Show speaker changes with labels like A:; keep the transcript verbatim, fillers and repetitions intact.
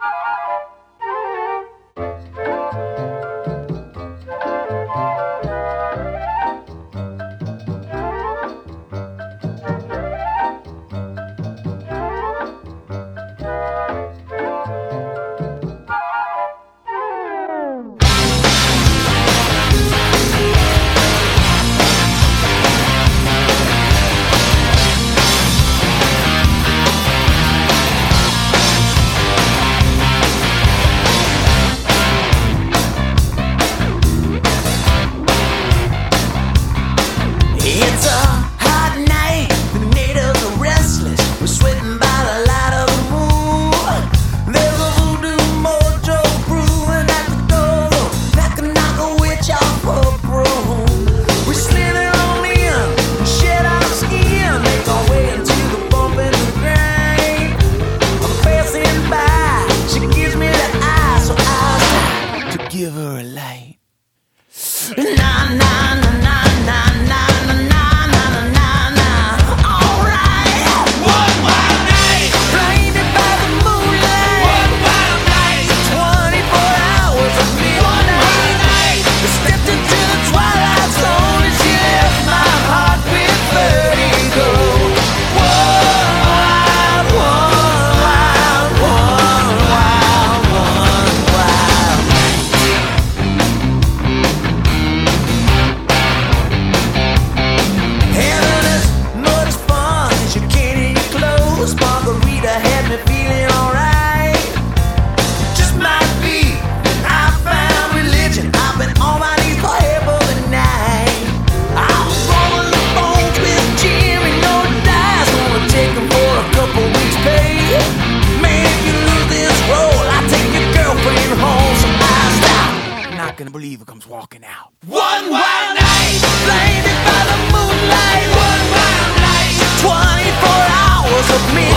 A: Give her a light. Nah, nah, nah, nah, nah, nah, nah, nah, nah, nah. All right. One wild night, blinded by the moonlight. One wild night, twenty-four hours of midnight. One wild night, I stepped into the twilight zone and she left my heart with vertigo. One wild, one wild, one wild, one wild night. Having as much fun as you can in your clothes. Margarita had me feeling alright. Just might be I found religion. I've been on my knees forever the night. I was rolling the bones with Jimmy, no dice. Gonna take them for a couple weeks pay. Man, if you lose this roll, I'll take your girlfriend home. So I stop. Not gonna believe it comes walking out. One wild night, blinded by the moonlight. One wild night, twenty-four hours of me.